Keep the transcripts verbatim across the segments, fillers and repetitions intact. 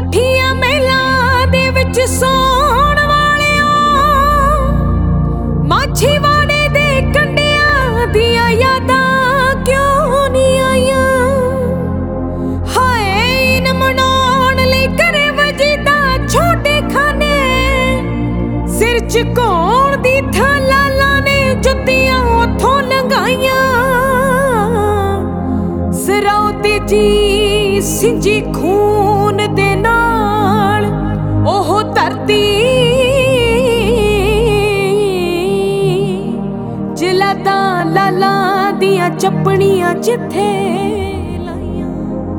ਕੋਠੀਆਂ ਮਹਿਲਾਂ ਦੇ ਵਿੱਚ ਸੌਣ ਵਾਲਿਓ, ਮਾਛੀਵਾੜੇ ਦੇ ਕੰਢਿਆਂ ਦੀਆਂ ਯਾਦਾਂ ਕਿਉਂ ਨਹੀਂ ਆਈਆਂ। ਹਾਏ ਇਨ ਮਨਾਉਣ ਲਈ ਘਰੇ ਵਜੀਦਾ ਛੋਟੇ ਖਾਨੇ, ਸਿਰ ਝੁਕਾਉਣ ਦੀ ਥਾਂ ਲਾਲਾਂ ਨੇ ਜੁੱਤੀਆਂ ਉੱਥੋਂ ਲੰਘਾਈਆਂ। ਸਰਾਉ ਜੀ ਸਿੰਜੀ ਖੂਨ ਦੇ ਨਾਲ ਉਹ ਧਰਤੀ, ਜਲਾਦਾਂ ਲਾਲਾਂ ਦੀਆਂ ਚੱਪਣੀਆਂ ਜਿੱਥੇ ਲਾਈਆਂ।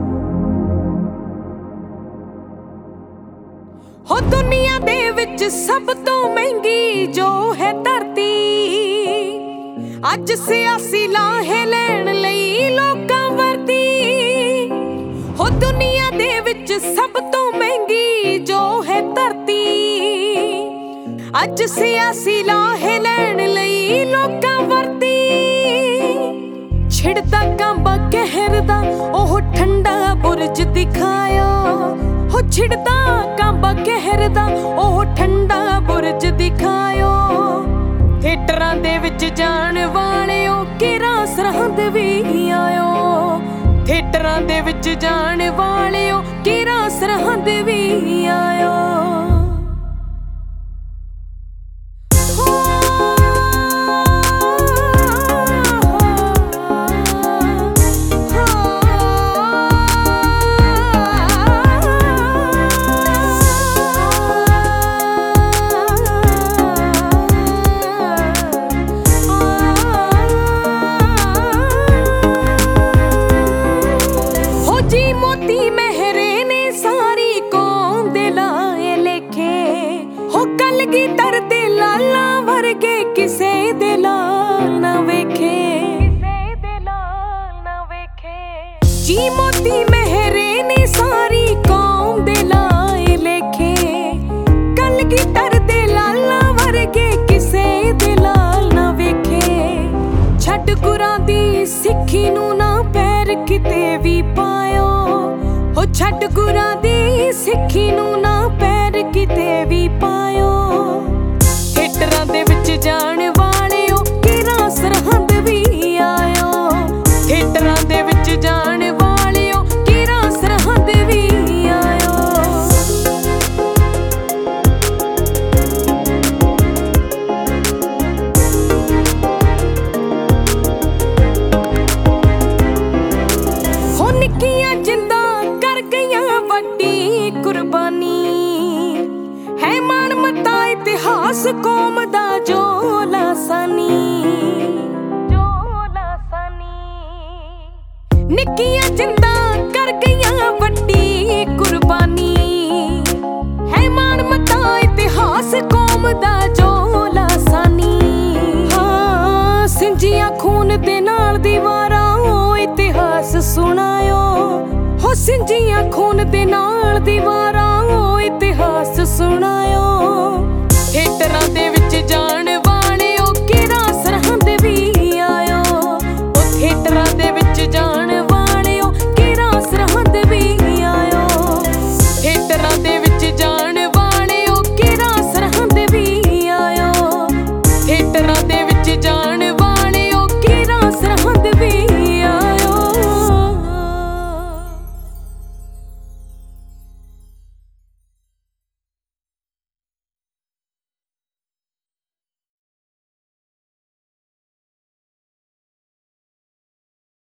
ਹੋ ਦੁਨੀਆ ਦੇ ਵਿੱਚ ਸਭ ਤੋਂ ਮਹਿੰਗੀ ਜੋ ਹੈ ਧਰਤੀ, ਅੱਜ ਸਿਆਸੀ ਲਾਹੇ ਲੈਣ ਲਈ ਲੋਕਾਂ ਵਰਤੀ। ਹੋ ਦੁਨੀਆ ਦੇ ਵਿੱਚ ਸਭ ਤੋਂ ਮਹਿੰਗੀ ਜੋ ਹੈ ਧਰਤੀ, ਅੱਜ ਸਿਆਸੀ ਲਾਹੇ ਲੈਣ ਲਈ ਲੋਕਾਂ ਵਰਤੀ। ਛਿੜਦਾ ਕਾਂਬਾ ਕਹਿਰ ਦਾ ਉਹ ਠੰਡਾ ਬੁਰਜ ਦਿਖਾਇਆ, ਹੋ ਛਿੜਦਾ ਕਾਂਬਾ ਕਹਿਰ ਦਾ ਉਹ ਠੰਡਾ ਬੁਰਜ ਦਿਖਾਇਓ। ਥੀਏਟਰਾਂ ਦੇ ਵਿੱਚ ਜਾਣ ਵਾਲਿਓ ਕਿਹੜਾ ਸਰਹੰਦ ਵੀ ਆਇਓ, ਥੀਏਟਰਾਂ ਦੇ ਵਿੱਚ ਜਾਣ ਵਾਲਿਓ ਕਿਹੜਾ ਸਰਹੰਦ ਵੀ ਆਇਓ। ਮੋਤੀ ਮਹਿਰੇ ਨੇ ਸਾਰੀ ਕੌਮ ਦੇ ਲਾਏ ਲੇਖੇ, ਹੋ ਕਲਗੀਧਰ ਦੇ ਲਾਲਾਂ ਵਰਗੇ ਕਿਸੇ ਦੇ ਲਾਲ ਨਾ ਵੇਖੇ, ਕਿਸੇ ਦੇ ਲਾਲ ਨਾ ਵੇਖੇ। ਜੀ ਮੋਤੀ ਮਹਿਰੇ ਨੇ ਸਾਰੀ ਕੌਮ ਦੇ ਲਾਏ ਲੇਖੇ, ਕਲਗੀਧਰ ਦੇ ਲਾਲਾਂ ਵਰਗੇ ਕਿਸੇ ਦੇ ਲਾਲ ਨਾ ਵੇਖੇ। ਛੱਡ ਗੁਰਾਂ ਦੀ ਸਿੱਖੀ ਨੂੰ ਨਾ ਪੈਰ ਕਿਤੇ ਵੀ ਪਾਇਓ, ਹੋ ਛੱਡ ਗੁਰਾਂ ਦੀ ਸਿੱਖੀ ਨੂੰ ਨਾ ਪੈਰ ਕਿਤੇ ਵੀ ਪਾਇਓ। ਥੀਏਟਰਾਂ ਦੇ ਵਿੱਚ ਜਾਣ ਵਾਲਿਓ ਕਿਹੜਾ ਸਰਹੰਦ ਵੀ ਆਇਓ, ਥੀਏਟਰਾਂ ਦੇ ਵਿੱਚ ਜਾਣ ਵਾਲਿਓ ਕਿਹੜਾ ਸਰਹੰਦ ਵੀ ਆਇਓ। ਹੋ ਨਿੱਕੀਆਂ ਜਿੰਦਾਂ ਕਰ ਗਈਆਂ ਵੱਡੀ ਕੁਰਬਾਨੀ, ਹੈ ਮਾਣ ਮੱਤਾ ਇਤਿਹਾਸ ਕੌਮ ਦਾ ਜੋ ਲਾਸਾਨੀ, ਜੋ ਲਾਸਾਨੀ। ਨਿੱਕੀਆਂ ਜਿੰਦਾਂ ਕਰ ਗਈਆਂ ਵੱਡੀ ਕੁਰਬਾਨੀ, ਹੈ ਮਾਣ ਮੱਤਾ ਇਤਿਹਾਸ ਕੌਮ ਦਾ ਜੋ ਲਾਸਾਨੀ। ਹਾਂ ਸਿੰਜੀਆਂ ਖੂਨ ਦੇ ਨਾਲ ਦੀਵਾਰਾਂ ਉਹ ਇਤਿਹਾਸ ਸੁਣਾਇਓ, ਹੋ ਸਿੰਜੀਆਂ ਖੂਨ ਦੇ ਨਾਲ ਦੀਵਾਰਾਂ